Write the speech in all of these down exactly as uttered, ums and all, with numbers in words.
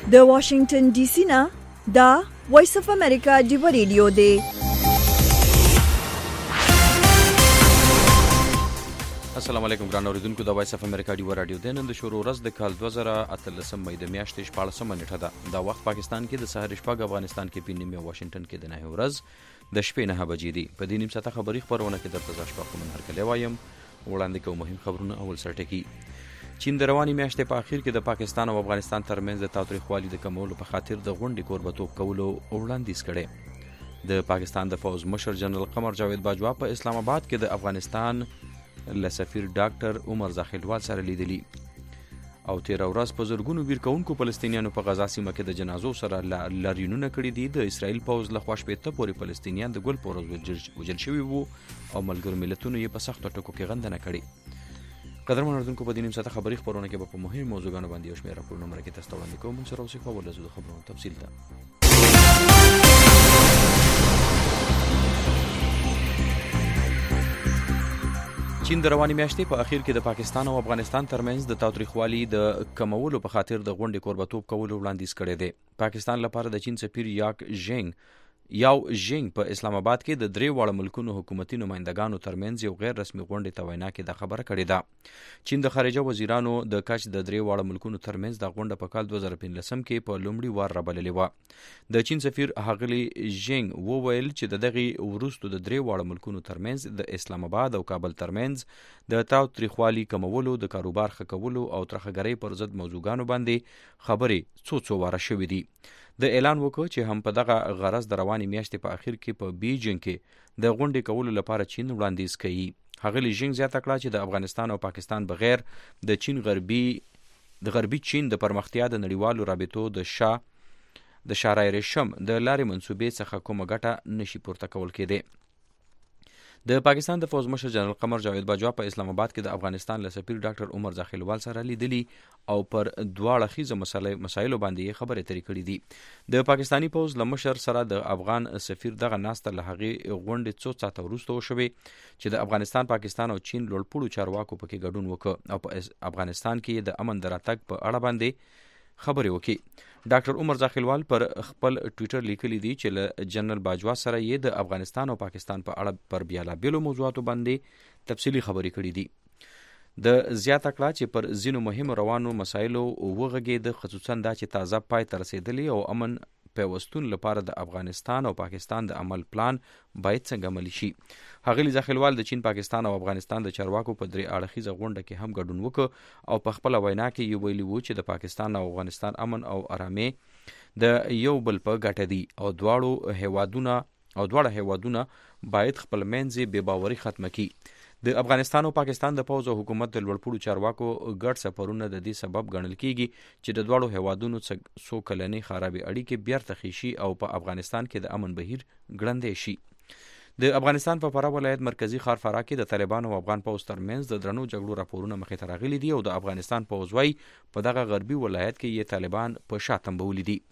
د واشنگټن ډي سي نه دا وایس اف امریکا ډیو ریډیو دی. السلام علیکم ګران اوریدونکو، د وایس اف امریکا ډیو رادیو دی. نن د شروع ورځ د کال دوه زره اتلسم مې د میاشتې شپاړسمه نیټه ده. دا وخت پاکستان کې د سحر شپږ، افغانستان کې په نیمه، واشنگټن کې د نهه ورځ د شپې نهه بجې دي. په دې نیم ساعته خبري خبرونه کې درته ځا شپه کوم هرکلی وایم. وړاندې کوم مهم خبرونه. اول سرټکی: چین د رواني میاشتې په اخر کې د پاکستان او افغانستان ترمنځ د تاوتریخوالي د کمولو په خاطر د غونډې کوربتوب کولو وړاندیز کړی. د پاکستان د فوز مشر جنرال قمر جاوید باجوا په اسلام آباد کې د افغانستان له سفیر ډاکټر عمر زاخیلوال سره لیدلی. او تیر ورځ په زرګونو بیرکونکو فلسطینیانو په غزا سیمه کې د جنازو سره لاریونونه کړي دي. د اسرائیل پوز له خوا شپېته پورې فلسطینیان د ګل په ورځ وژل شوي وو او ملګرو ملتونو یې په سختو ټکو کې غندنه کړې. قدرمن اردوونکو، په دې نیم ساعته خبري خبرونه کې به په مهمو موضوعګانو باندې یو شمېر راپورونه مرکې تاسو ته وړاندې کوم. موږ سره اوسئ، خو ولزو د خبرونو تفصیل ته. چین د رواني میاشتې په اخر کې د پاکستان او افغانستان ترمنځ د تاوتریخوالي د کمولو په خاطر د غونډې کوربتوب کولو وړاندیز کړی دی. پاکستان لپاره د چین سفیر یاک ژینګ یاو ژینګ په اسلام آباد کې د درې واړه ملکونو حکومتي نمایندګانو ترمنځ یو غیر رسمي غونډې ته وینا کې دا خبره کړې ده. چین د خارجه وزیرانو د کچ د درې واړه ملکونو ترمنځ دا غونډه په کال دوه زره پنځلسم کې په لومړي وار رابللې وه. د چین سفیر ښاغلي ژینګ وویل چې د دغې وروستو د درې واړه ملکونو ترمنځ د اسلام آباد او کابل ترمنځ د تاوتریخوالي کمولو، د کاروبار ښه کولو او ترهګرۍ پر ضد موضوعګانو باندې خبرې څو څو واره شوې دي. د اعلان وکړ چې هم په دغه غرض د رواني میاشتې په اخر کې په بیجینګ کې د غونډې کولو لپاره چین وړاندیز کوي. ښاغلي ژینګ زیاته کړه چې د افغانستان او پاکستان بغیر د چین غربي د غربي چین د پرمختیا د نړیوالو رابطو د شا د شارع ریشم د لارې منصوبې څخه کومه ګټه نشي پورته کول کېدی. د پاکستان د فوز مشر جنرال قمر جاوید باجوا په اسلام آباد کې د افغانستان له سفیر ډاکټر عمر زاخیلوال سره لیدلی او پر دواړه خیزه مسایلو باندې خبرې اترې کړې دي. د پاکستانی فوز له مشر سره د افغان سفیر دغه ناسته له هغې غونډې څو ساعته وروسته وشوې چې د افغانستان، پاکستان او چین لوړپوړو چارواکو پکې ګډون وکړ او په افغانستان کې د امن د راتګ په اړه باندې خبرې وکړي. ډاکټر عمر زاخیلوال پر خپل ټویټر لیکلی دی چې له جنرال باجوا سره یې د افغانستان او پاکستان په اړه پر بیلابیلو موضوعاتو باندې تفصیلي خبرې کړې دي. د زیاته کړه چې پر ځینو مهمو روانو مسایلو وغږېده، خصوصا دا چې تازه پای ته رسېدلی او امن پیوستون لپاره د افغانستان او پاکستان د عمل پلان باید څنګه عملي شي. ښاغلي زاخیلوال د چین، پاکستان او افغانستان د چارواکو په درې اړخیزه غونډه کې هم ګډون وکړ او په خپله وینا کې یې ویلي وو چې د پاکستان او افغانستان امن او ارامۍ د یو بل په ګټه دي او دواړو هیوادونه او دواړه هیوادونه باید خپل منځي بې باوري ختمه کړي. د افغانستان او پاکستان د پوځ او حکومت د لوړپوړو چارواکو ګډ سفرونه د دې سبب ګڼل کیږي چې د دواړو هیوادونو څو کلنې خرابې اړیکې بیرته ښې شي او په افغانستان کې د امن بهیر ګړندی شي. د افغانستان په فراه ولایت مرکزی ښار فراه کې د طالبانو او افغان پوځ ترمنځ د درنو جګړو راپورونه مخې ته راغلي دي او د افغانستان پوځ وايي په دغه غربي ولایت کې یې طالبان په شا تنبولي دي.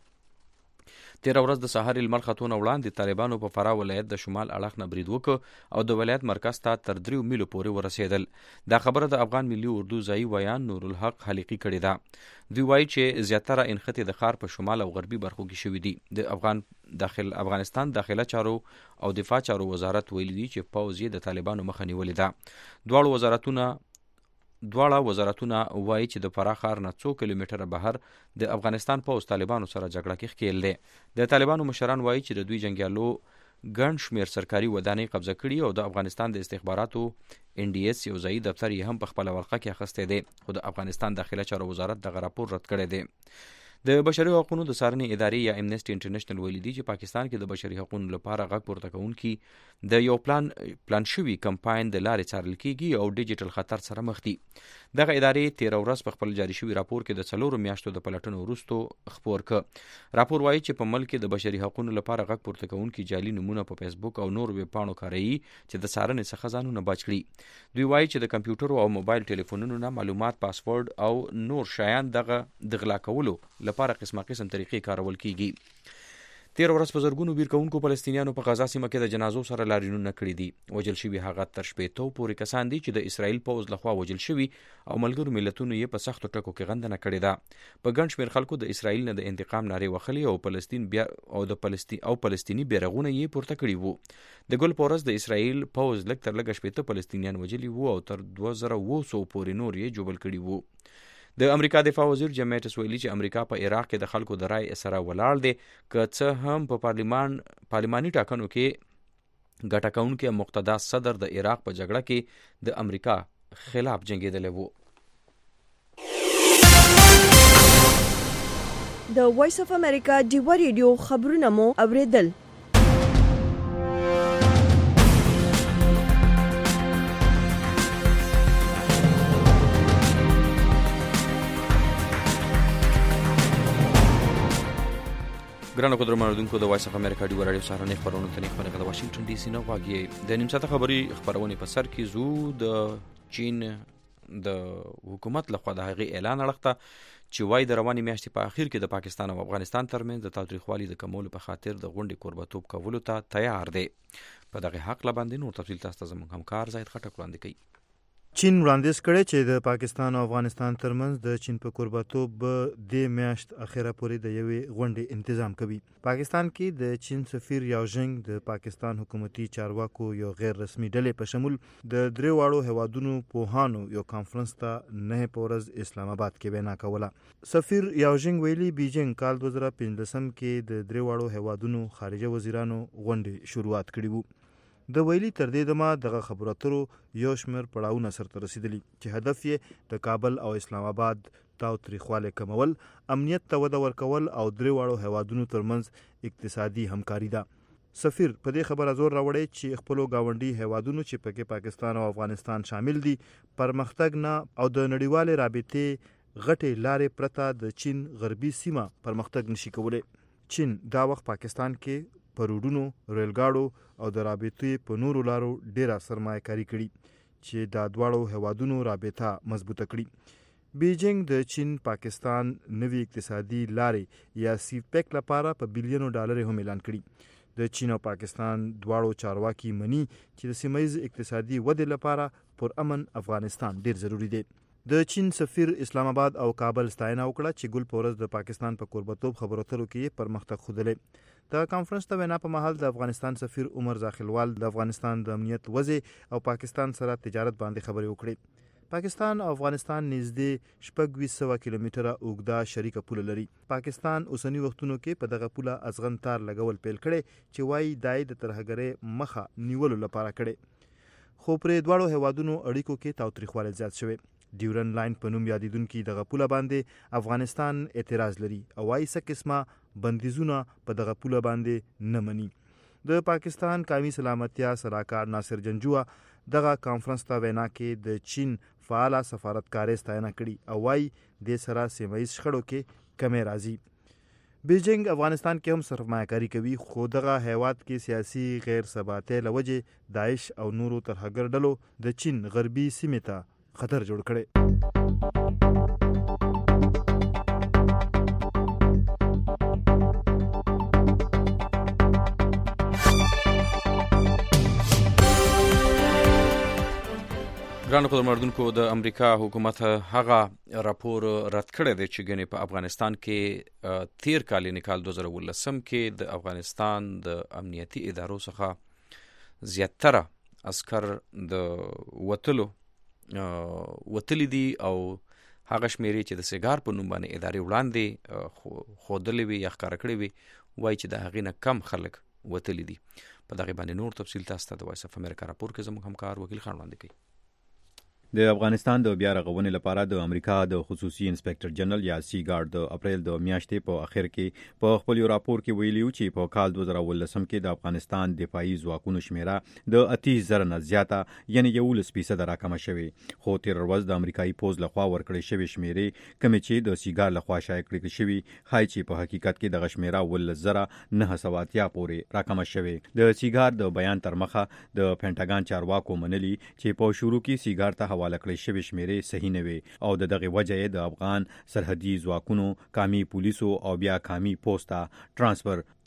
تیر ورځ د سهار لمر خطونه وړاندې طالبانو په فراه ولایت د شمال اړخ نه برید وکړ او د ولایت مرکز ته تر دریو میلو پورې ورسېدل. دا خبره د افغان ملي اردو ځایي ویان نورالحق حلیقي کړې ده. دوی وایي چې زیاتره انخطې د ښار په شمال او غربي برخو کې شوي دي. د افغان داخل افغانستان داخله چارو او دفاع چارو وزارت ویلي دي چې پوځ یې د طالبانو مخه نیولې ده. دواړو وزارتونه دواړه وزارتونه وایي چې د فراه ښار نه څو کیلومتره بهر د افغانستان پوځ طالبانو سره جګړه کې ښکېل دی. د طالبانو مشران وایي چې د دوی جنګیالو ګڼ شمېر سرکاري ودانۍ قبضه کړي او د افغانستان د استخباراتو ان ډي اس یو ځایي دفتر یې هم په خپله ورقه کې اخیستی دی، خو د افغانستان داخله چارو وزارت دغه راپور رد کړی دی. د بشري حقوقو د څارنې ادارې یا امنیسټي انټرنیشنل ویلي دي چې پاکستان کې د بشري حقوقو لپاره غږ پورته کوونکي د یو پلان پلان شوي کمپاین د لارې څارل کیږي او ډیجیټل خطر سره مخ دي. دغه ادارې تیر ورځ په خپل جاري شوي راپور کې د څلورو میاشتو د پلټنو وروستو خپور کړ. راپور وایي چې په ملک کې د بشري حقوقو لپاره غږ پورته کوونکي جعلي نومونه په فیسبوک او نور ویب پاڼو کاروي چې د څارنې څخه ځانونه بچ کړي. دوی وایي چې د کمپیوټر او موبایل ټلیفونونو نه معلومات، پاسورډ او نور شیان دغه د غلا کولو لپاره قسمه قسم طریقې کارول کیږي. تیر ورځ په زرګونو بیرکونکو فلسطینیانو په غزا سیمه کې د جنازو سره لاریونونه کړي دي. وژل شوي هغه تر شپېتو پورې کسان دي چې د اسرائیل پوځ لخوا وژل شوي او ملګرو ملتونو یې په سختو ټکو کې غندنه کړې ده. په ګڼ شمېر خلکو د اسرائیل نه د انتقام نارې وهلې او فلسطین بیا او د فلسطین او فلسطیني بیرغونه یې پورته کړي وو. د ګل په ورځ د اسرائیل پوځ لږ تر لږه شپېته فلسطینیان وژلي وو او تر دوه زره اوه سوه پورې نور یې ژوبل کړي وو. د امریکا دفاع وزیر جیم میټس ویلي چې امریکا په عراق کې د خلکو د رای سره ولاړ دی، که څه هم په پارلیمان پارلماني ټاکنو کې ګټه کوونکی مقتدا صدر د عراق په جګړه کې د امریکا خلاف جنګېدلی وو. د وایس اف امریکا ډیوا ریډیو خبرونه مو اوریدل. ګرانو قدرمنو اوریدونکو، د وایس اف امریکا ډیوا راډیو سهارنۍ خبرونه ته نیخ د واشنگټن ډي سي نه غواړي. د نیم ساعته خبري خبرونه په سر کې زو د چین د حکومت لخوا د هغې اعلان اړخته چې وایي د روانې میاشتې په اخیر کې د پاکستان او افغانستان ترمنځ د تاوتریخوالي د کمولو په خاطر د غونډې کوربتوب کولو ته تیار دی. په دغه حق لا باندې نور تفصیل تاسو ته زموږ همکار زاهد خټک وړاندې کوي. چین وړاندیز کړی چې د پاکستان او افغانستان ترمنځ د چین په کوربتوب د میاشت اخیره پورې د یوې غونډې تنظیم کوي. پاکستان کې د چین سفیر یاو ژنګ د پاکستان حکومتي چارواکو یو غیر رسمي ډلې په شمول د درې واړو هیوادونو پوهانو یو کانفرنس ته نه په ورځ اسلام آباد کې وینا کوله. سفیر یاو ژنګ ویلي بیجینګ کال دوه زره پنځلسم کې د درې واړو هیوادونو خارجه وزیرانو غونډې شروعات کړې وو. د ویلي تر دې دمه دغه خبرو اترو یو شمېر پړاوونه سرته رسېدلي چې هدف یې د کابل او اسلام آباد تاوتریخوالی کمول، امنیت ته وده ورکول او درې واړو هیوادونو ترمنځ اقتصادي همکاري ده. سفیر په دې خبره زور راوړی چې خپلو ګاونډي هیوادونو چې پکې پاکستان او افغانستان شامل دي پرمختګ نه او د نړیوالې رابطې غټې لارې پرته د چین غربي سیمه پرمختګ نشي کولی. چین دا وخت پاکستان کې په روډونو، ریلګاړو او د رابطې په نورو لارو ډیره سرمایه کاري کړي چې دا دواړو هیوادونو رابطه مضبوطه کړي. بیجینګ د چین پاکستان نوي اقتصادي لارې یا سی پیک لپاره په بلیونو ډالر هم اعلان کړي. د چین او پاکستان دواړو چارواکي مني چې د سیمه‌ییز اقتصادي ودې لپاره پرامن افغانستان ډیر ضروری دی. د چین سفیر اسلام آباد او کابل ستاینه وکړه چې ګل په ورځ د پاکستان په کوربتوب خبرو اترو کې پرمختګ ښودلی. د کانفرنس ته وینا په مهال د افغانستان سفیر عمر زاخیلوال د افغانستان د امنیت وضع او پاکستان سره تجارت باندې خبرې وکړې. پاکستان او افغانستان نږدې شپږ ویشت سوه کیلومتره اوږده شریکه پوله لري. پاکستان اوسنی وختونو کې په دغه پوله ازغن تار لګول پیل کړی چې وایي دای د ترهګرۍ مخه نیولو لپاره کړي، خو پرې دواړو هیوادونو اړیکو کې تاوتریخوالی زیات شوی. ډیورن لاین په نوم یادیدونکي دغه پوله باندې افغانستان اعتراض لري او وايي څه قسمه بندیزونه په دغه پوله باندې نه مني. د پاکستان قومي سلامتیا سلاکار ناصر جنجوه دغه کانفرنس ته وینا کې د چین فعاله سفارتکارۍ ستاینه کړي او وايي د سره سیمه‌ییز شخړو کې کمی راځي. بیجینګ افغانستان کې هم سرمایه‌کاري کوي، خو دغه هیواد کې سیاسي غیر ثباتۍ له وجې داعش او نورو ترهګر ډلو د چین غربي سیمې ته خطر جوړ کړي. ګرانو قدرمنو، د امریکا حکومت هغه راپور رد کړی دی چې ګنې په افغانستان کې تیر کال یعنې کال دوه زره اوولسم کې د افغانستان د امنیتي ادارو څخه زیاتره عسکر د وتلو وتلی دي او هغه شمیرې چې د سیګار په نوم باندې ادارې وړاندې ښودلې وي یا ښکاره کړې وي وایي چې د هغې نه کم خلک وتلی دي. په دغې باندې نور تفصیل تاسو ته د وایس اف امریکا راپور کې زموږ همکار وکیل خان وړاندې کوي. د افغانستان د بیا رغونې لپاره د امریکا د خصوصي انسپکټر جنرال یا سیګارډ د اپریل د میاشتې په اخر کې په خپل یو راپور کې ویلي چې په کال دوه زره اوولسم کې د افغانستان دفاعي ځواکونو شمیره د اتیس زره نه زیاته یعنې یولس فیصده راکمه شوې، خو تېره ورځ د امریکایي پوځ لخوا ورکړې شوې شمیرې کومې چې د سیګار لخوا شایع کړې شوي ښایي چې په حقیقت کې دغه شمیره اوولس زره نهه سوه اتیا پورې راکمه شوې. د سیګار د بیان تر مخه د پینټاګان چارواکو منلي چې په شروع کې سیګار ته حواله کړې شوې شمیرې صحیح نه وي او د دغه وجه یې د افغان سرحدي ځواکونو، قومي پولیسو او بیا قومي پوسټ ته ترانسفر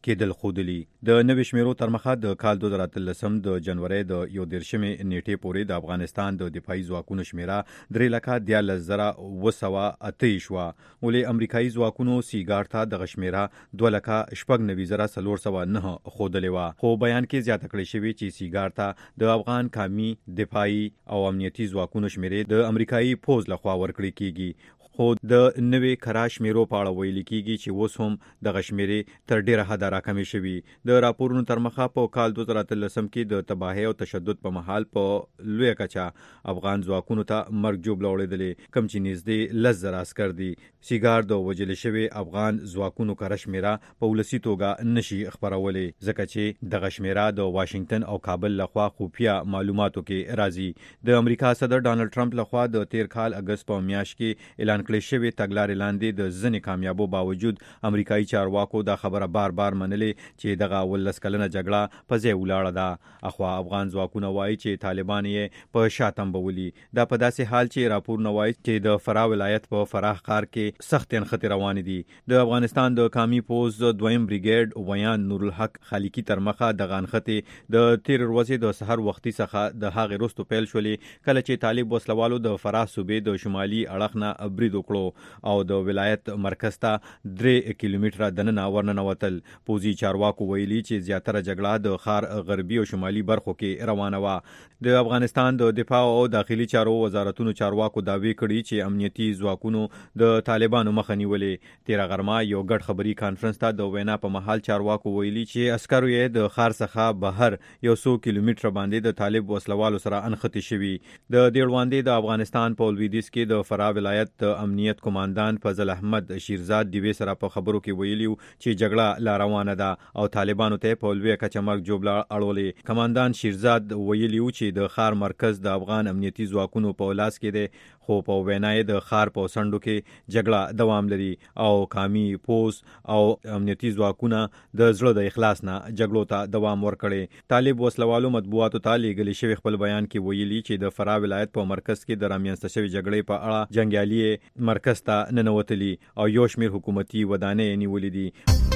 کېدل ښودلي. د نوې شمیرو تر مخه د کال دوه زره اتلسم د جنوري د یو دېرشمې نیټې پورې د افغانستان د دفاعي ځواکونو شمیره درې لکه دیارلس زره اوه سوه اته شوه، ولې امریکایي ځواکونو سیګار ته دغه شمیره دوه لکه شپږ نوي زره څلور سوه نه ښودلې وه. خو بیان کې زیاته کړې شوې چې سیګار ته د افغان قومي دفاعي او امنیتي ځواکونو شمیرې د امریکایي پوځ لخوا ورکړې کیږي. خو د نوې کرا شمیرو په اړه ویل کیږي چې اوس هم دغه شمیرې تر ډیره حده راکمې شوي. د راپورونو تر مخه په کال دوه زره اتلسم کې د تباهۍ او تشدد په مهال په لویه کچه افغان ځواکونو ته مرګ ژوبله وړېدلې، کم چې نږدې لس زره عسکر دي. سیګار د وژل شوي افغان ځواکونو کره شمیره په ولسي توګه نشي خپرولی، ځکه چې دغه شمیره د واشنگټن او کابل لخوا خفیه معلوماتو کې راځي. د امریکا صدر ډانلډ ټرمپ لخوا د تیر کال اګست په میاشت کې اعلان کړی شوی تګلارې لاندې د ځینې کامیابو باوجود امریکایي چارواکو دا خبره بار بار منلې چې دغه ولس کلنه جګړه په ځای ولاړه ده. اخوا افغان ځواکونه وایي چې طالبان یې په شا تمبولي. دا په داسې حال چې راپورونه وایي چې د فراه ولایت په فراح ښار کې سختې نښتې روانې دي. د افغانستان د قومي پوځ دویم بریګیډ ویان نورالحق خالقي تر مخه دغه نښتې د تېرې ورځې د سحر وختي څخه د هغې وروسته پیل شولې، کله چې طالب وسلوالو د فراه صوبې د شمالي اړخ نه برید وکړو او د ولایت مرکز ته درې کیلومتره دننه ورننوتل. پوځي چارواکو ویلي چې زیاتره جګړه د ښار غربي او شمالي برخو کې روانه وه. د افغانستان د دفاع او داخلي چارو وزارتونو چارواکو دعوی کړي چې امنیتي ځواکونو د طالبانو مخه نیولې. تیره غرمه یو ګډ خبري کانفرنس ته د وینا په مهال چارواکو ویلي چې عسکرو یې د ښار څخه بهر یو څو کیلومتره باندې د طالب وسلوالو سره انښتې شوي. د دې وړاندې د افغانستان په لویدیځ کې د فراه ولایت د امنیت کمانډان فضل احمد شیرزاد دیوی سره په خبرو کې ویلیو چې جګړه لا روانه ده او طالبانو ته په لویه کچه مرګ ژوبله اړولې. کمانډان شیرزاد ویلیو چې د ښار مرکز د افغان امنیتي ځواکونو په لاس کې دی، خو په وینا یې د ښار په څنډو کې جګړه دوام لري او قومي پوځ او امنیتي ځواکونه د زړه د اخلاص نه جګړو ته دوام ورکړي. طالب وسلوالو مطبوعاتو ته لیږلی شوی خپل بیان کې ویلي چې د فراه ولایت په مرکز کې د رامنځته شوې جګړې په اړه جنګیالي مرکز ته ننوتلي او یو شمېر حکومتي ودانۍ نیولې دي.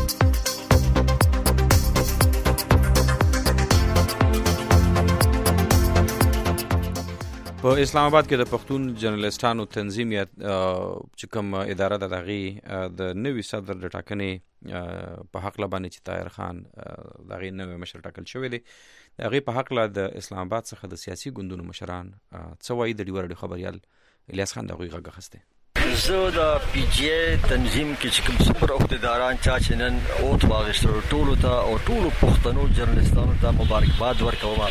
په اسلام آباد کې د پښتون جرنالستانو تنظیم یا چې کوم اداره د هغې د نوي صدر د ټاکنې په حق باندې چې طاهر خان د هغې نوی مشر ټاکل شوی دی، د هغې په حق د اسلام آباد څخه د سیاسي ګوندونو مشران څه وایي؟ د ډیوه راډیو خبریال الیاس خان د هغوی غږ اخیستی. زه د پی جی ای تنظیم کې چې کوم څومره عهدهداران چا چې نن اوت واخیستلو ټولو ته او ټولو پښتنو جرنالستانو ته مبارکباد ورکوم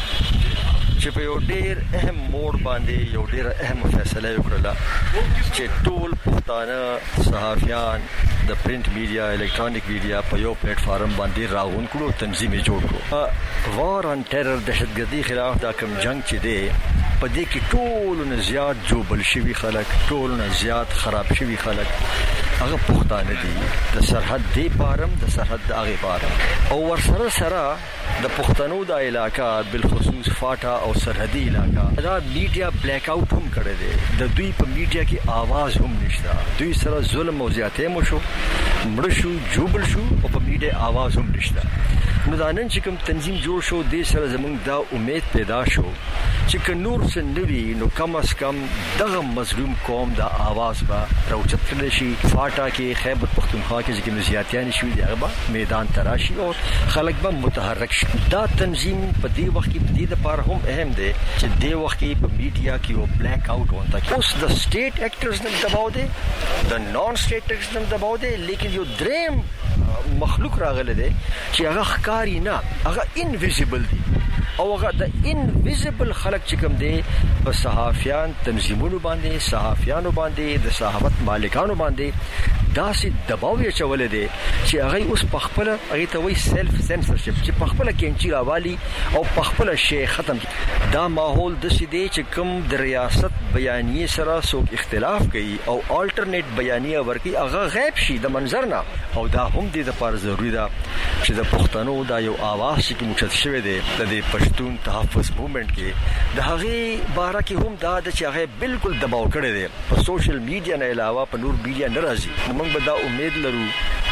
چې په یو ډېر اهم موړ باندې یو ډېره اهم فیصله یې وکړله چې ټول پښتانه صحافیان د پرنټ میډیا الکترونیک میډیا په یو پلیټ فارم باندې راغون کړو، تنظیم یې جوړ کړو. وار ان ټیرر دهشتګردي خلاف دا کوم جنگ چې دی په دې کې ټولو نه زیات جوبل شوي خلک، ټولو نه زیات خراب شوي خلک هغه پښتانه دي، د سرحد دی پارم د سرحد د هغې پارم او ورسره سره د پښتنو دا علاقه بالخصوص فاټا او سرحدي علاقه دا میډیا بلیک آؤٹ هم کړی دی. د دوی په میډیا کې آواز هم نشته، دوی سره ظلم او زیاتې مو شو، مړه شو، جوبل شو او په میډیا آواز هم نشته. نو دا نن چې کوم تنظیم جوړ شو دې سره زموږ دا امید پیدا شو چې که نور څه نه وي نو کم از کم دغه مظلوم قوم دا آواز به راوچت کړلی شي. فاټا کې خیبر پښتونخوا کې چې کوم زیاتیانې شوي دي هغه به میدان ته راشي او خلک به متحرک شي. دا تنظیم په دې وخت کې په دې دپاره هم اهم دی چې دې وخت کې په میډیا کې یو بلیک آؤٹ غونډه کې اوس د سټیټ ایکټرز نه دباو دی، د نان سټیټ ایکټرز نه دباو دی، لیکن یو دریم مخلوق راغلی دی چې هغه ښکاري نه، هغه انویزیبل دی او هغه د انویزیبل خلک چې کوم دی په صحافیان تنظیمونو باندې، صحافیانو باندې، د صحافت مالکانو باندې داسې دباو یې اچولی دی چې هغوی اوس په خپله هغې ته وایي سیلف سینسرشپ چې په خپله کینچي راوالي او په خپله شی ختم. دا ماحول داسې دی چې کوم د ریاست بیانیې سره څوک اختلاف کوي او الټرنیټ بیانیه ورکوي هغه غیب شي د منظر نه. او دا هم دې دپاره ضروري ده چې د پښتنو دا یو آواز چې کوم اوچت شوی دی د دې پښتون تحفظ موومنټ کې د هغې باره کې هم دا ده چې هغې بالکل دباو کړی دی، په سوشل میډیا نه علاوه په نور میډیا نه راځي. موږ به دا امید لرو چې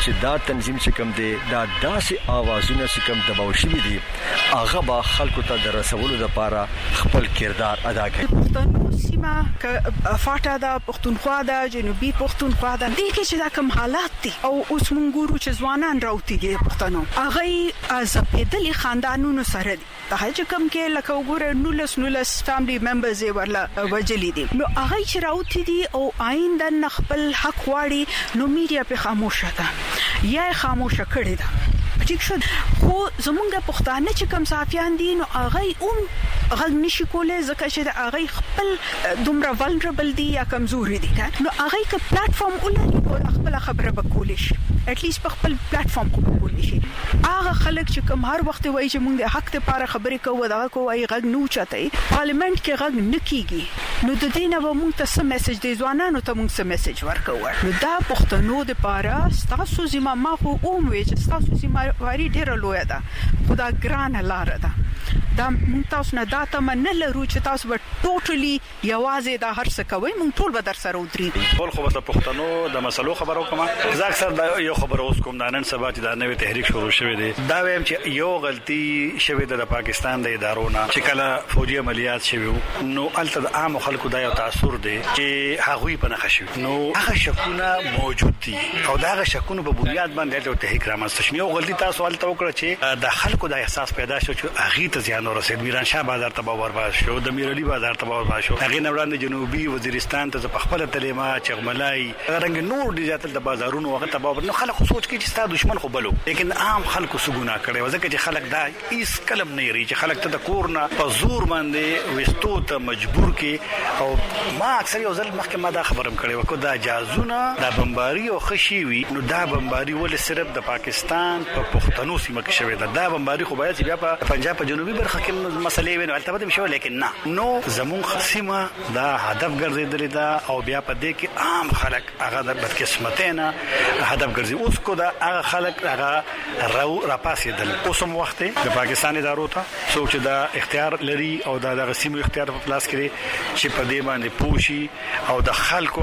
چې دا تنظیم چې کوم دی دا داسې اوازونه چې کوم دباو شوي دي هغه به خلکو ته د رسولو لپاره خپل کردار ادا کوي. پښتون سیمه ک فاټا د پښتونخوا د جنوبي پښتونخوا د دې کې چې دا کوم حالات دي او اوس مونږ ګورو چې ځوانان راوتی دي پښتنو هغه از پیدلي خاندانونو سره دي د هغه کوم کې لکه وګوره نولس نولس فاميلي ممبرز ورله وجلي دي نو هغه چې راوتی دي او آینده خپل حق واړي نو میډیا په خاموشه ده یا خاموشه کړي ده ټیک شو خو زمونږ پښتانه چې کوم صحافیان دي نو هغه هم غږ نشي کولای ځکه چې هغه خپل دومره vulnerable دي یا کمزوري دي نو هغه ک پلیټ فارم ولري خپل خبره وکولې شي at least په خپل پلیټ فارم وکولې شي هغه خلک چې کوم هر وخت وایي چې موږ د حق لپاره خبرې کوو دا کوي غږ نو چاته پارلیمنت کې غږ نکېږي نو د دې نه موږ ته څه میسج دی ځوانانو ته موږ څه میسج ورکوو نو دا پښتنو د لپاره تاسو زما ما خو اوم وی چې تاسو زما واری ډیر لوی ده خدا ګران لار ده دا مونږ تاسو نه دا ته من لرو چې تاسو به ټوټلی یوازې دا هر څه کوي مونږ ټول به در سره ودرېږو ټول خو بس پښتنو د مسلو خبرو کوم زه اکثر دا یو خبر اوس کوم دا نن سبا چې دا نوې تحریک شروع شوه دی دا ویم چې یو غلطي شوه د پاکستان د ادارو نه چې کله فوجي عملیات شوه نو الته د عام خلکو دا یو تاثیر دی چې هغوی په نه خشي نو هغه شکونه موجود دي او دا هغه شکونه په بنیاد باندې د تحریک رامنځته شوه یو غلطي تاسو الته وکړه چې د خلکو د احساس پیدا شو چې هغه ته زیان ورسېد میران شاه بازار ته برباد شو د میرعلی بازار ته برباد شو هغه نه وړاندې جنوبي وزیرستان ته په خپل تلیما چغملای رنګ نور دي ذات د بازارونو هغه ته برباد نو خلک سوچ کوي چې ستاسو دشمن خو بلو لیکن عام خلکو سګونه کړي ځکه چې خلک دا هیڅ کلم نه لري چې خلک ته د کورنا په زور باندې وستو ته مجبور کې او ما اکثر یو ځل مخکې ما دا خبرم کړي وکړه دا جازونه د بمباري او خشي وي نو دا بمباري ول صرف د پاکستان په پښتنو سیمه کې شوی دا دا بمباري خو باید بیا په پنجاب په جنوبي برخه کې مسلې ویني البته به شو لیکن نه نو زمون خصيمه دا هدف ګرځیدل دا او بیا په دې کې عام خلک هغه د بدقسمتینه هدف ګرځي اوس کو دا هغه خلک هغه راو راپاسېدل اوسم وخت د پاکستان ادارو ته سوچ دا اختیار لري او دا د غسیمو اختیار په پلاس کړي چې په دې باندې پوشي او د خلکو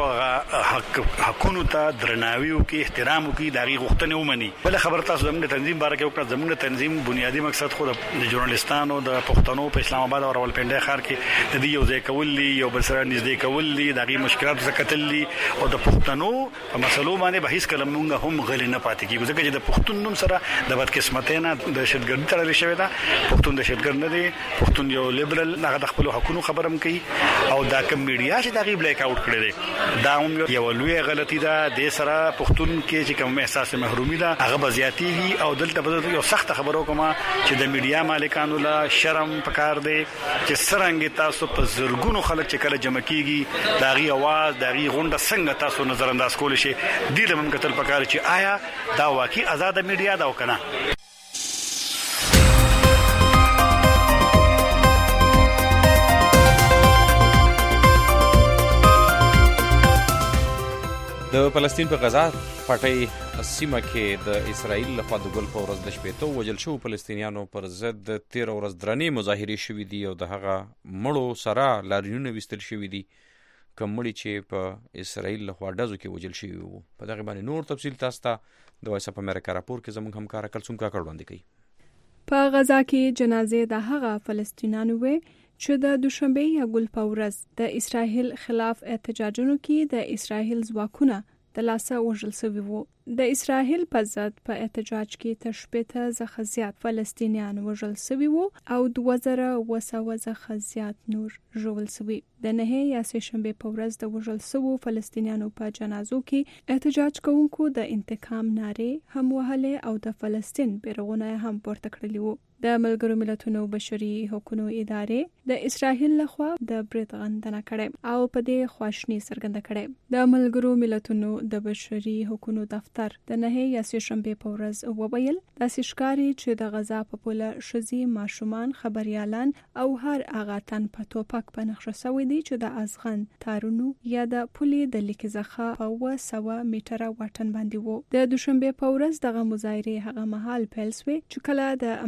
حق حقونو ته درناوي او کې احترام او کې دغه غوښتنه ومني بل خبر تاسو زموږ تنظیم باره کې وکړه زموږ تنظیم بنیادی مقصد خو د ژورنالستانو د پښتنو په اسلام آباد او راولپنډي ښار کې د دې یو ځای کول دي یو بل سره نږدې کول دي دغه مشکلات زکتل دي او د پښتنو په مسلو باندې به هیڅ کلم مونږ هم غلي نه پاتې کیږي ځکه چې د پښتون نوم سره د بدقسمتۍ نه د شتګردي تړل شوی دا پښتون د شتګرد نه دی پښتون یو لیبرل هغه د خپل حقوقو خبرم کوي او دا کوم میډیا چې دغه بلیک اوټ کړی دی دا هم یو لوی غلطي ده د سره پښتون کې چې کوم احساس محرومي ده هغه بزیاتي او دلته به یو سخت خبرو کوم چې د میډیا مالکانو لا شرم پکار دی چې سرنګ تاسو په زرګونو خلک چې کله جمع کیږي داغي आवाज داغي غونډه څنګه تاسو نظر انداز کول شي د دې لمن کتل پکار چې آیا دا واقعي آزاد میډیا دا وکنه د فلسطین په غزا پټي سیمه کې د اسرایل لخوا د ګل په ورځ د شپېتو وجل شو فلسطینیانو پر ضد تیر ورځ درنې مظاهرې شوې دي او د هغه مړو سره لاریونونه وستل شوې دي کومړي چې په اسرایل لخوا ډزو کې وجل شوي وو په دغه باندې نور تفصیل تاسو ته د وایس اف امریکا راپور کې زموږ همکار کلثوم کاکړ وړاندې کوي په غزا کې جنازې د هغه فلسطینیانو وې چې د دوشنبه یا ګل په ورځ د اسرایل خلاف احتجاجونو کې د اسرایل ځواکونه د لاسه وژل شوي وو د اسرایل په ضد په احتجاج کې تر شپېته څخه زیات فلسطینیان وژل شوي وو او دوه زره اوه سوه څخه زیات نور ژوبل شوي د نهه یا سه شنبه په ورځ د وژل شوو فلسطینیانو په جنازو کې احتجاج کوونکو د انتقام نارې هم وهلې او د فلسطین بیرغونه هم پورته کړلي وو د ملګرو ملتونو بشري حقوقو ادارې د اسرایل لخوا د برید غندنه کړې او په دې خواشنی څرګنده کړې د ملګرو ملتونو د بشري حقوقو دفتر د نهه یا سه شنبه په ورځ وویل د سشکاري چې د غزا په پوله شذي ماشومان خبريالان او هر هغه تن په توپک په نقشه سوي دي چې د ازغن تارونو یا د پولې د لیکزخه په اوه سوه میټره واټن باندې وو د دوشنبه په ورځ دغه مظاهره هغه مهال پیل شوه چې کله د امریکا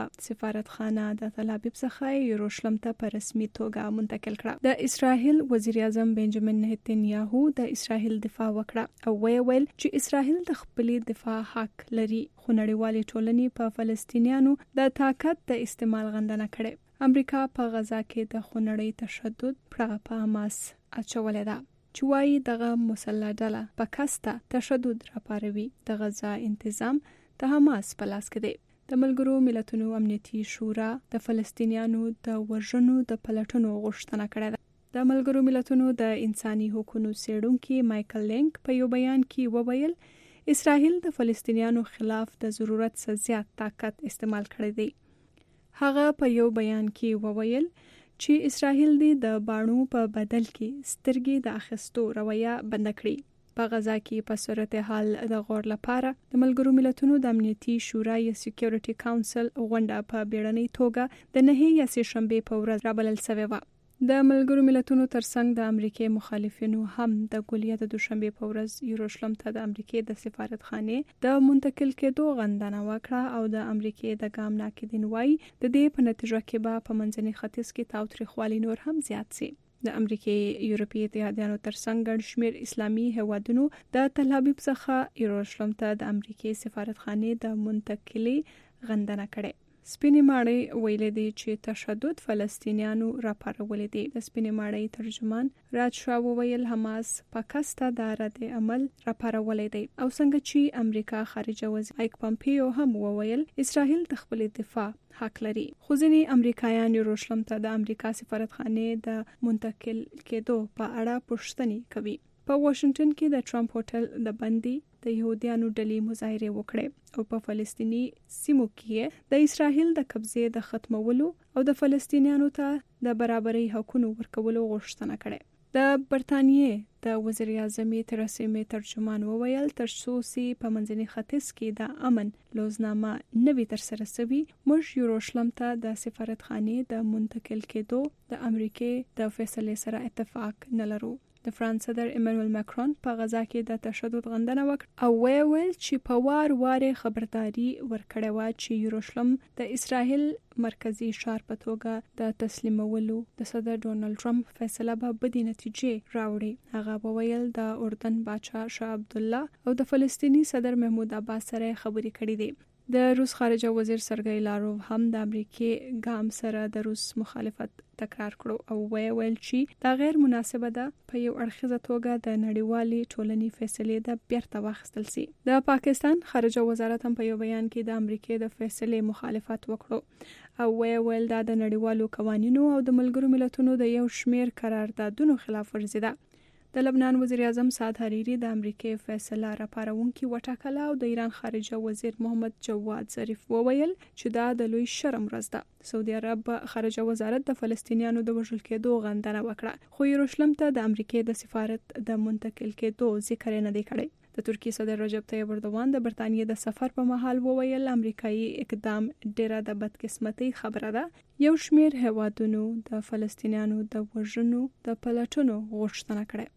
سفارتخانه د تل ابیب څخه یروشلم ته په رسمي توګه منتقل کړه. د اسرائیل وزیر اعظم بنجامین نتنیاهو د اسرائیل دفاع وکړه او ویل چې اسرائیل د خپل دفاع حق لري، خو نړیوالې ټولنې په فلسطینیانو د طاقت د استعمال غندنه کړې. امریکا په غزا کې د خونړی تشدد پړه په حماس اچولې ده چې وايي دغه مسلح ډله په کسته تشدد راپاروي. د غزا انتظام د حماس په لاس کې دی. د ملګرو ملتونو امنیتي شورا د فلسطینیانو د وژنو د پلټنو غوښتنه کړې ده. د ملګرو ملتونو د انساني حقوقو څېړونکي مایکل لینک په یو بیان کې وویل اسرائیل د فلسطینیانو خلاف د ضرورت څخه زیات طاقت استعمال کړی دی. هغه په یو بیان کې وویل چې اسرائیل د باڼو په بدل کې سترګې د اخیستو رویه بند کړې. په غزا کې په صورتحال د غور لپاره د ملګرو ملتونو د امنیتي شورا یا سکیورټي کونسل غونډه په بیړنۍ توګه د نهه یا سه شنبه په ورځ رابلل شوې و. د ملګرو ملتونو ترڅنګ د امریکای مخالفینو هم د ګولیا د دوشنبه په ورځ یروشلم ته د امریکای د سفارتخانه د منتقل کېدو غندنه وکړه او د امریکای د ګام ناکدین وای د دې په نتیجه کې به په منځني ختیځ کې تاوتریخوالي نور هم زیات شي. د امریکای یورپی اتحادیانو ترڅنګ ګڼ شمېر اسلامي هیوادونو د تل ابیب څخه یروشلم ته د امریکای سفارتخانه د منتقلي غندنه کړې. سپینې ماړۍ ویلې دي چې تشدد فلسطینیانو راپارولې دي. د سپینې ماړۍ ترجمان راج شاه وویل حماس په کسته د رد عمل راپارولې دي او څنګه چې امریکا خارجه وزیر مایک پامپیو هم وویل اسرائیل د خپل دفاع حق لري. خو ځینې امریکایان یروشلم ته د امریکا سفارتخانه د منتقل کېدو په اړه پوښتنې کوي. په واشنگټن کې د ټرمپ هوټل د بندي د يهودانو ډلې مظاهره وکړې او په فلسطینی سیمو کې د اسرائیل د قبضې د ختمولو او د فلسطینیانو ته د برابرۍ حقوقو ورکولو غوښتنه کړې. د برتانیې د وزیر اعظم ترسا مې ترجمان وویل تر څو چې په منځني ختیځ کې د امن لوزنامه نوي تر سره سوي موږ یروشلم ته د سفارتخانه د منتقل کېدو د امریکای د فیصلې سره اتفاق نه لرو. د فرانس صدر ایمانوئل ماکرون په غزا کې د تشدد غندنه وکړه او ویل چې په وار وار خبرداري ورکړې و چې یروشلم د اسرائیل مرکزی ښار په توګه د تسلیمولو د صدر ډونالد ټرمپ فیصله به بدې نتیجې راوړي. هغه ویل د اردن بادشاه شاه عبد الله او د فلسطینی صدر محمود عباس سره خبرې کړې دي. د روس خارجه وزیر سرګی لاروف هم د امریکای ګام سره د روس مخالفت تکرار کړو او ویل چې دا غیر مناسبه ده په یو اړخیزه توګه د نړیوالې ټولنې فیصلې د بیرته واخیستل شي. د پاکستان خارجه وزارت هم په یو بیان کې د امریکای د فیصلې مخالفت وکړو او ویل دا د نړیوالو قوانینو او د ملګرو ملتونو د یو شمېر قراردادونو خلاف ورزي ده. د لبنان وزیر اعظم سعد حریری د امریکای فیصله راپارونکي وټاکله او د ایران خارجه وزیر محمد جواد ظریف وویل چې دا د لوی شرم ورځ ده. سعودي عرب خارجه وزارت د فلسطینیانو د وژل کېدو غندنه وکړه خو یروشلم ته د امریکای د سفارت د منتقل کېدو ذکر نه دی کړی. د ترکیې صدر رجب طیب اردوغان د برتانیې د سفر په مهال وویل امریکایي اقدام ډیره د بدقسمتۍ خبره ده. یو شمېر هیوادونو د فلسطینیانو د وژنو د پلټنو غوښتنه کړې.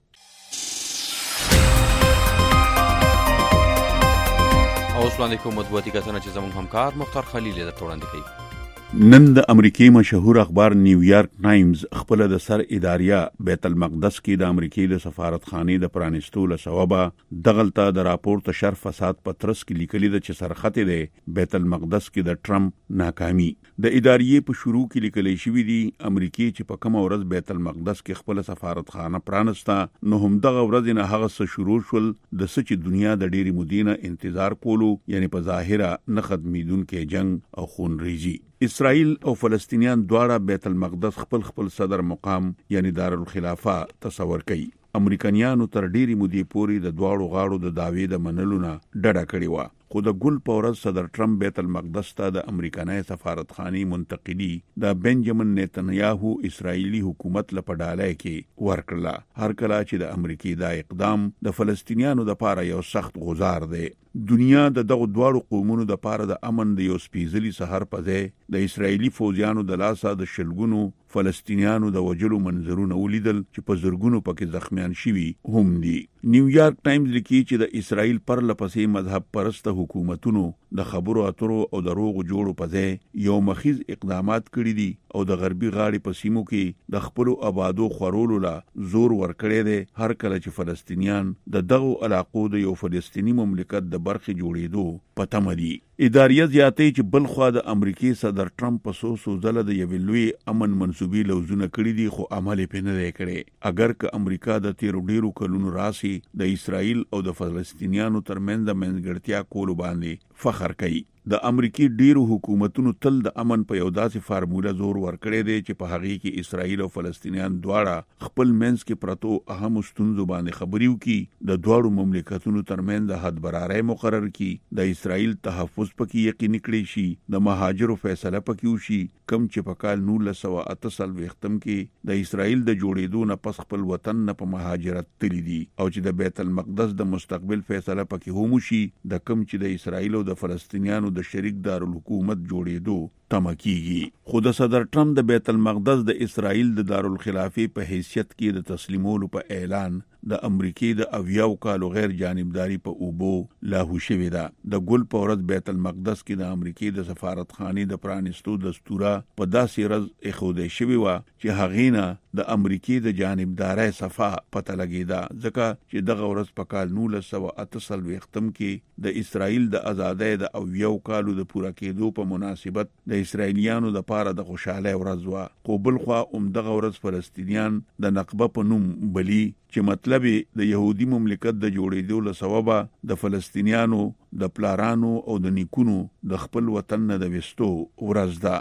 اوس وړاندې کوم مطبوعاتي کتنه چې زموږ همکار مختار خلیل درته وړاندې کوي. نن د امریکای مشهور اخبار نیویارک ټایمز خپل د سر اداریه بیت المقدس کې د امریکای د سفارتخانه د پرانستو له سببه دغلطه د راپورټ شر فساد پترس کې لیکلي د چې سرخته ده بیت المقدس کې د ټرمپ ناکامي. د اداریه په شروع کې لیکل شوی دی امریکای چې په کوم ورځ بیت المقدس کې خپل سفارتخانه پرانستا نو هم دغه ورځ نه هغه څه شروع شول د سچ دنیا د ډېری مودینه انتظار کولو یعنی په ظاهره نه ختمیدونکې جنگ او خونریزي. اسرائیل او فلسطینیان دواړه بیت المقدس خپل خپل صدر مقام یعنی دارالخلافه تصور کوي. امریکایانو تر ډیری مودې پورې د دواړو غاړو د داوی د منلو نه ډډه کړې و. خو د ګل په ورځ صدر ټرمپ بیت المقدس ته د امریکایي سفارتخانه منتقلی د بنجامین نتنیاهو اسرائیلی حکومت لپاره کې ورکړه. هر کله چې د امریکای دا اقدام د فلسطینیانو د لپاره یو سخت غزار دی. دنیا د دغه دواړو قومونو د لپاره د امن د یو سپیڅلي سحر په ځای د اسرائیلی فوجیانو د لاسه د شلګونو فلسطینیانو د وجلو منظرونه ولیدل چې په زرګونو پکې زخمیان شوي هم دي. نیویارک ټایمز لیکي چې د اسرائیل پر لپسې مذهب پرسته حکومتونو د خبرو اترو او دروغ جوړو په ځای یو مخیز اقدامات کړي دي او د غربي غاړې په سیمو کې د خپل آبادو خورولو لا زور ورکړي دي هر کله چې فلسطینیان د دغو علاقو د یو فلسطینی مملکت د برخې جوړېدو پته مدي. اداریه زیاتې چې بل خوا د امریکای صدر ټرمپ په سو سو ځله د یو لوی امن منسوبي لوزونه کړی دي خو عمل یې نه دی کړی. اگر که امریکا د تیرو ډیرو کلونو راسي د اسرائیل او د فلسطینیانو ترمنځ منځګړتیا کولو باندې فخر کوي. د امریکای ډیرو حکومتونو تل د امن په یو داسې فارموله زور ورکړی دی چې په هغه کې اسرائیل او فلسطینیان دواړه خپل منځ کې پرتو اهم ستونزو باندې خبري وکړي، د دواړو مملکتونو ترمنځ د حد برابرۍ مقرر کړي، د اسرائیل تحفظ پکې یقیني کړي شي، د مهاجرو فیصله پکې وشي، کم چې په کال نولس سوه اته څلوېښت کې د اسرائیل د جوړېدو نه پس خپل وطن نه په مهاجرت تللی دي، او چې د بیت المقدس د مستقبل فیصله پکې هم وشي، د کم چې د اسرائیل او د فلسطینیانو د شریک دارالحکومت جوړېدو تمه کیږي. خو د صدر ټرمپ د بیت المقدس د اسرائیل د دارالخلافې په حیثیت کې د تسلیمولو په اعلان د امریکای د اویاو کالو غیر جانبداري په اوبو لاهو شوې ده. د ګل په ورځ بیت المقدس کې د امریکای د سفارتخانې د پرانستو دستوره په داسې ورځ اخوده شوې و چې هغې نه د امریکای د جانبدارۍ صفه پته لګېده، ځکه چې دغه ورځ په کال نولس سوه اته څلوېښت کې د اسرائیل د ازادۍ د اویاو کالو د پوره کېدو په مناسبت د اسرائیلیانو د پاره د خوشاله ورځ وه. خو بل خوا همدغه ورځ فلسطینیان د نقبه په نوم بلی، چې مطلب د يهودي مملکت د جوړېدو له سببه د فلسطینیانو د پلارانو او د نیکونو د خپل وطن نه د وستو ورځ ده.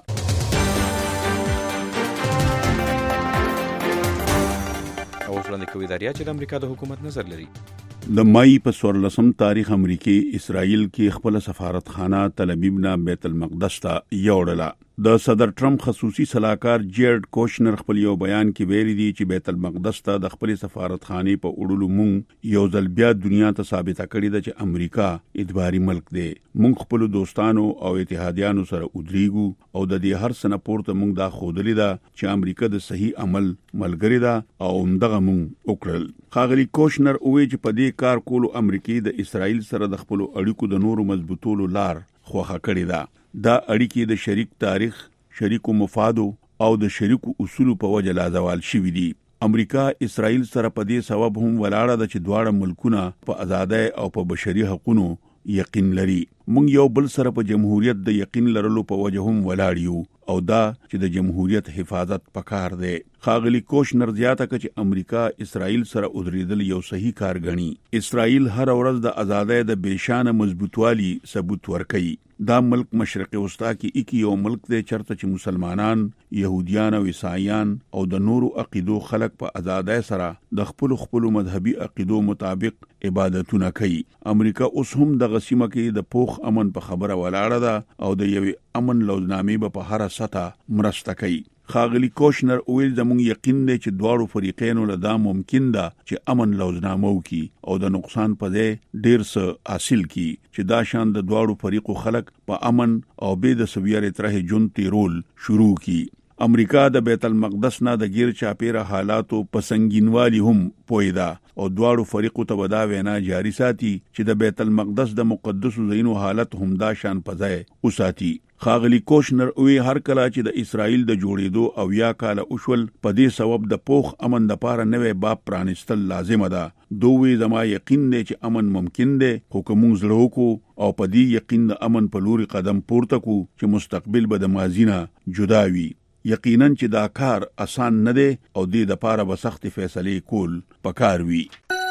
او وړاندې کوي داریا چې د امریکا د حکومت نظر لري. د مای په څوارلسم تاریخ امریکای اسرائیل کې خپل سفارتخانه تل ابیب نه بیت المقدس ته یوړله. د صدر ټرمپ خصوصي صلاحکار جیرد کوشنر خپل یو بیان کې ویلي دي چې بیت المقدس ته د خپل سفارتخانه په وړلو مونږ یو ځل بیا دنیا ته ثابته کړی ده چې امریکا ادباري ملک دی. مونږ خپل دوستانو او اتحادیانو سره ودرېګو او د دې هر څه نه پورته مونږ دا ښودلې ده چې امریکا د صحیح عمل ملګری ده او همدغه مونږ وکړل. ښاغلي کوشنر وویل چې په دې کار کولو امریکای د اسرائیل سره د خپل اړیکو د نورو مضبوطولو لار خوخه کړې ده. دا اړیکې د شریک تاریخ، شریکو مفادو او د شریکو اصولو په وجه لا زوال شوي دي. امریکا اسرائیل سره په دې سبب هم ولاړه ده چې دواړه ملکونه په ازادۍ او په بشري حقوقو یقین لري. مونږ یو بل سره په جمهوریت د یقین لرلو په وجه هم ولاړ یو او دا چې د جمهوریت حفاظت پکار دی. ښاغلي کوشنر زیاته کړه چې امریکا اسرائیل سره ودرېدل یو صحیح کار ګڼي. اسرائیل هر ورځ د ازادۍ د بېشانه مضبوطوالي ثبوت ورکوي. دا ملک مشرق وسطا کې اکی یو ملک دی چرته چې مسلمانان، يهوديان او عیسایان او د نورو عقیدو خلک په ازادۍ سره د خپل خپل مذهبي عقیدو مطابق عبادتونه کوي. امریکا اوس هم د غسیمه کې د پوخ امن په خبره ولاړه ده او د یوې امن لوزنامې په هر سطح مرسته کوي. ښاغلي کوشنر ویل زموږ یقین دی چې دواړو فریقینو له دا ممکن ده چې امن لوزنامه وکړي او د نقصان په ځای ډیر څه حاصل کړي، چې دا شان د دواړو فریقو خلک په امن او بې د سویارې ترې ژوند تیرول شروع کړي. امریکا د بیت المقدس نه د غیر چاپیره حالاتو په سنگینوالي هم پویدا او دواړو فریقو ته ودا وینا جاری ساتي چې د بیت المقدس د مقدسو ځایونو حالت هم دا شان پځای اوساتي. ښاغلي کوشنر وی هر کله چې د اسرائیل د جوړېدو او یا کال اوشول په دې سبب د پوخ امن د پاره نوې باب پرانستل لازم ده. دوی زما یقین دی چې امن ممکن دی، خو کوم زړه کو او په دې یقین د امن په لوري قدم پورته کو چې مستقبل به د ماضی نه جدا وي. یقینا چې دا کار آسان نه دی او دې د پاره به سخت فیصله کول پکار وي.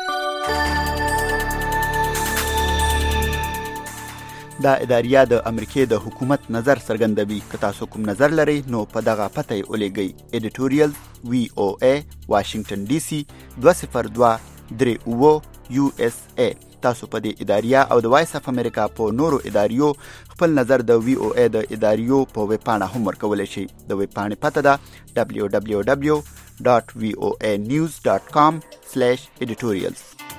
دا اداریه د امریکای د حکومت نظر څرګندوي. که تاسو کوم نظر لرئ نو په دغه پته یې ولېږئ. ایډیټوریال وی او ای واشنگټن ډي سي دوه صفر دوه درې اووه یو اس ای. تاسو په دې اداریه او د وایس اف امریکا په نورو اداریو خپل نظر د وی او ای د اداریو په ویب پاڼه هم ورکولی شئ. د ویب پاڼې پته ده دبلیو دبلیو دبلیو ډاټ وی او ای نیوز ډاټ کام سلیش ایډیټوریالز.